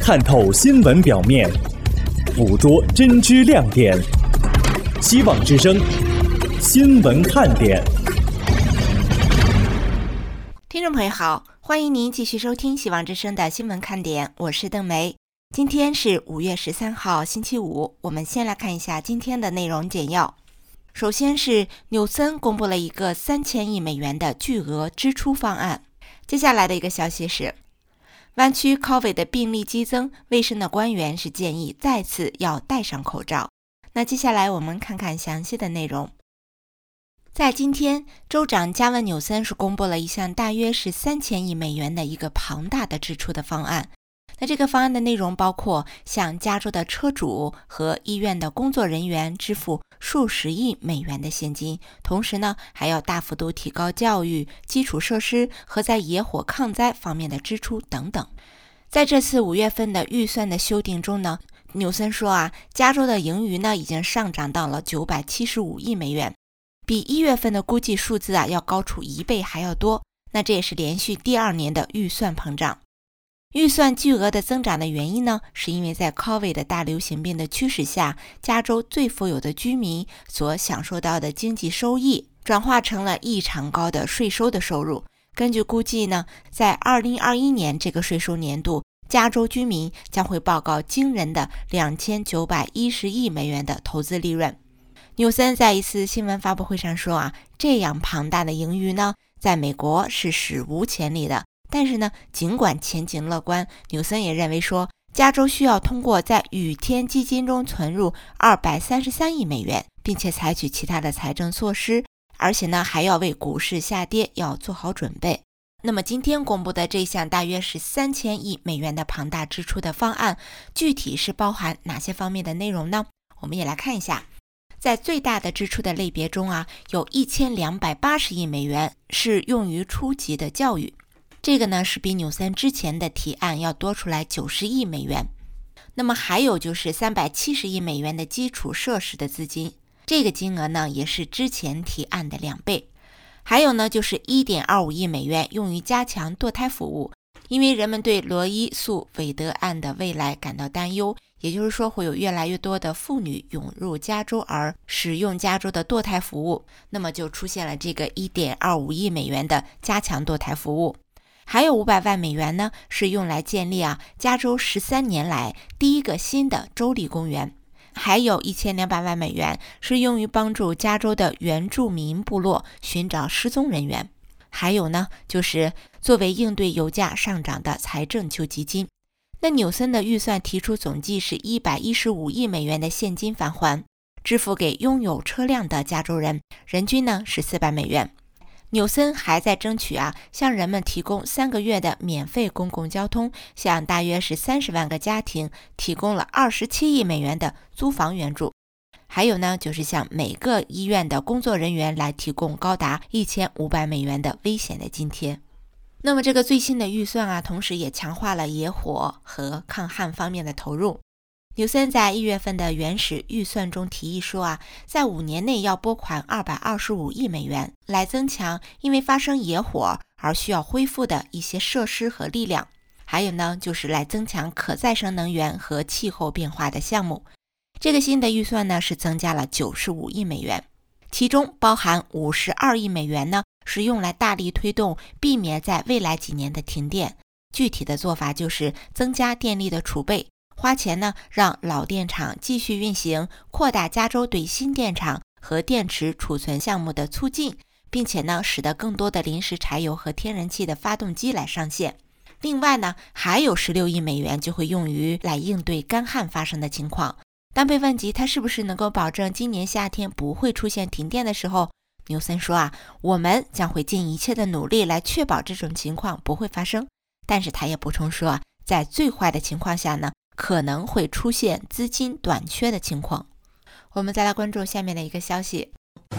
探透新闻表面，捕捉真知亮点。希望之声新闻看点。 听众朋友好，欢迎您继续收听希望之声的新闻看点，我是邓梅。今天是5月13号星期五，我们先来看一下今天的内容简要。首先是纽森公布了一个3000亿美元的巨额支出方案。接下来的一个消息是，湾区 COVID 的病例激增，卫生的官员是建议再次要戴上口罩。那接下来我们看看详细的内容。在今天，州长加文纽森是公布了一项大约是3000亿美元的一个庞大的支出的方案。那这个方案的内容包括向加州的车主和医院的工作人员支付数十亿美元的现金，同时呢，还要大幅度提高教育、基础设施和在野火抗灾方面的支出等等。在这次5月份的预算的修订中呢，纽森说加州的盈余呢已经上涨到了975亿美元，比1月份的估计数字要高出1倍还要多。那这也是连续第2年的预算膨胀。预算巨额的增长的原因呢，是因为在 COVID 的大流行病的驱使下，加州最富有的居民所享受到的经济收益转化成了异常高的税收的收入。根据估计呢，在2021年这个税收年度，加州居民将会报告惊人的2910亿美元的投资利润。纽森在一次新闻发布会上说这样庞大的盈余呢，在美国是史无前例的。但是呢，尽管前景乐观，纽森也认为说，加州需要通过在雨天基金中存入233亿美元，并且采取其他的财政措施，而且呢，还要为股市下跌要做好准备。那么今天公布的这项大约是3000亿美元的庞大支出的方案，具体是包含哪些方面的内容呢？我们也来看一下。在最大的支出的类别中有1280亿美元是用于初级的教育。这个呢是比纽森之前的提案要多出来90亿美元。那么还有就是370亿美元的基础设施的资金，这个金额呢也是之前提案的2倍。还有呢就是 1.25 亿美元用于加强堕胎服务，因为人们对罗伊诉韦德案的未来感到担忧，也就是说会有越来越多的妇女涌入加州而使用加州的堕胎服务，那么就出现了这个 1.25 亿美元的加强堕胎服务。还有500万美元呢，是用来建立加州13年来第一个新的州立公园。还有1200万美元是用于帮助加州的原住民部落寻找失踪人员。还有呢，就是作为应对油价上涨的财政救济金。那纽森的预算提出总计是115亿美元的现金返还，支付给拥有车辆的加州人，人均呢是400美元。纽森还在争取向人们提供3个月的免费公共交通，向大约是30万个家庭提供了27亿美元的租房援助。还有呢，就是向每个医院的工作人员来提供高达1500美元的危险的津贴。那么这个最新的预算同时也强化了野火和抗旱方面的投入。纽森在1月份的原始预算中提议说在5年内要拨款225亿美元，来增强因为发生野火而需要恢复的一些设施和力量。还有呢，就是来增强可再生能源和气候变化的项目。这个新的预算呢是增加了95亿美元，其中包含52亿美元呢是用来大力推动避免在未来几年的停电。具体的做法就是增加电力的储备，花钱呢让老电厂继续运行，扩大加州对新电厂和电池储存项目的促进，并且呢使得更多的临时柴油和天然气的发动机来上线。另外呢还有16亿美元就会用于来应对干旱发生的情况。当被问及他是不是能够保证今年夏天不会出现停电的时候，纽森说我们将会尽一切的努力来确保这种情况不会发生。但是他也补充说在最坏的情况下呢，可能会出现资金短缺的情况。我们再来关注下面的一个消息。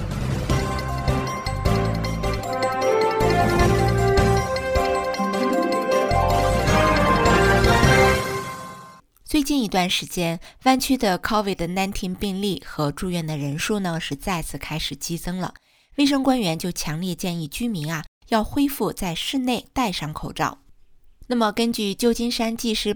最近一段时间，湾区的 COVID-19 病例和住院的人数呢是再次开始激增了。卫生官员就强烈建议居民要恢复在室内戴上口罩。那么根据旧金山纪事报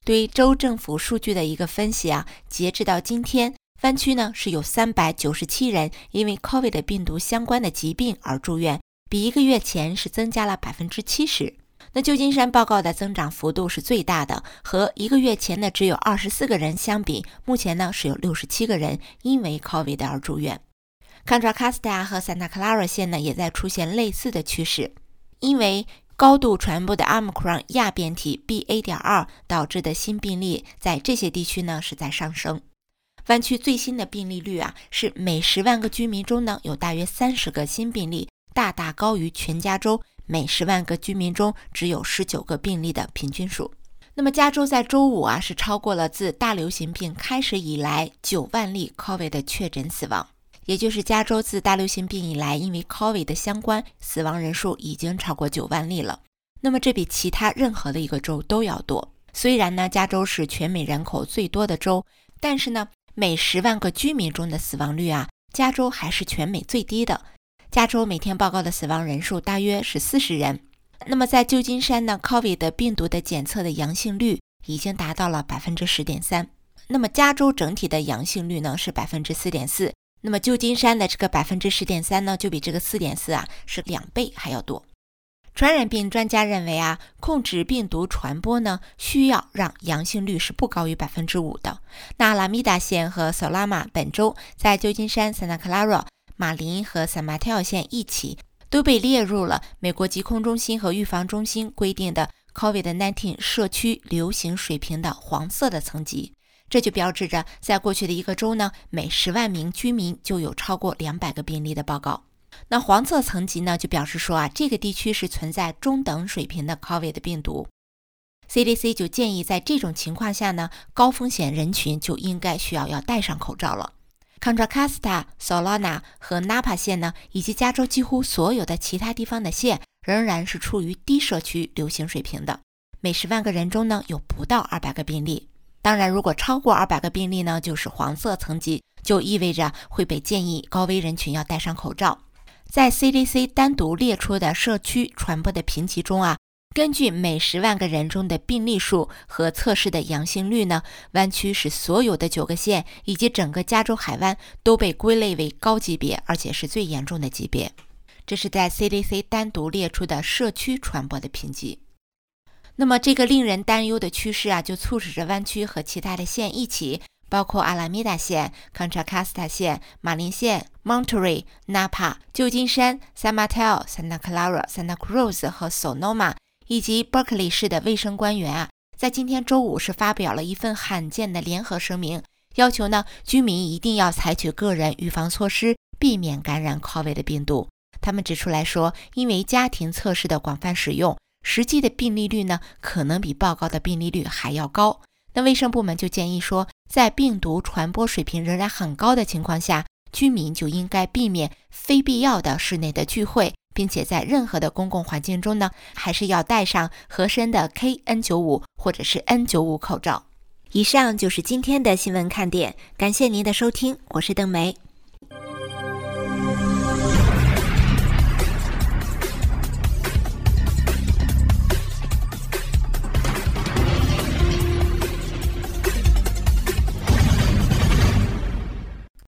对州政府数据的一个分析啊，截至到今天，湾区呢是有397人因为 COVID 的病毒相关的疾病而住院，比1个月前是增加了70%。那旧金山报告的增长幅度是最大的，和1个月前的只有24个人相比，目前呢是有67个人因为 COVID 而住院。Contra Costa 和 Santa Clara 县呢也在出现类似的趋势，因为高度传播的 Omicron 亚变体 BA.2 导致的新病例在这些地区呢是在上升。湾区最新的病例率啊是每10万个居民中呢有大约30个新病例，大大高于全加州每10万个居民中只有19个病例的平均数。那么加州在周五啊是超过了自大流行病开始以来9万例 COVID 的确诊死亡，也就是加州自大流行病以来因为 COVID 的相关死亡人数已经超过9万例了。那么这比其他任何的一个州都要多。虽然呢加州是全美人口最多的州，但是呢每10万个居民中的死亡率啊，加州还是全美最低的。加州每天报告的死亡人数大约是40人。那么在旧金山呢 COVID 的病毒的检测的阳性率已经达到了 10.3%。那么加州整体的阳性率呢是 4.4%。那么旧金山的这个 10.3% 呢就比这个 4.4 啊是2倍还要多。传染病专家认为啊，控制病毒传播呢需要让阳性率是不高于 5% 的。那阿拉米达县和索拉玛本周在旧金山、Santa Clara、马林和San Mateo县一起都被列入了美国疾控中心和预防中心规定的 COVID-19 社区流行水平的黄色的层级。这就标志着在过去的1个周呢，每10万名居民就有超过200个病例的报告。那黄色层级呢就表示说啊，这个地区是存在中等水平的 COVID 病毒。CDC 就建议在这种情况下呢，高风险人群就应该要戴上口罩了。Contra Costa、Solana 和 Napa 县呢，以及加州几乎所有的其他地方的县仍然是处于低社区流行水平的，每10万个人中呢有不到200个病例。当然如果超过200个病例呢就是黄色层级，就意味着会被建议高危人群要戴上口罩。在 CDC 单独列出的社区传播的评级中啊，根据每10万个人中的病例数和测试的阳性率呢，湾区是所有的9个县以及整个加州海湾都被归类为高级别，而且是最严重的级别。这是在 CDC 单独列出的社区传播的评级。那么这个令人担忧的趋势啊，就促使着湾区和其他的县一起，包括阿拉米达县、Contra Costa 县、马林县、Monterey、Napa、旧金山、San Mateo、Santa Clara、Santa Cruz 和 Sonoma 以及 Berkeley 市的卫生官员啊，在今天周五是发表了一份罕见的联合声明，要求呢居民一定要采取个人预防措施，避免感染 COVID 的病毒。他们指出来说，因为家庭测试的广泛使用，实际的病例率呢可能比报告的病例率还要高。那卫生部门就建议说，在病毒传播水平仍然很高的情况下，居民就应该避免非必要的室内的聚会，并且在任何的公共环境中呢，还是要戴上合身的 KN95 或者是 N95 口罩。以上就是今天的新闻看点，感谢您的收听，我是邓梅。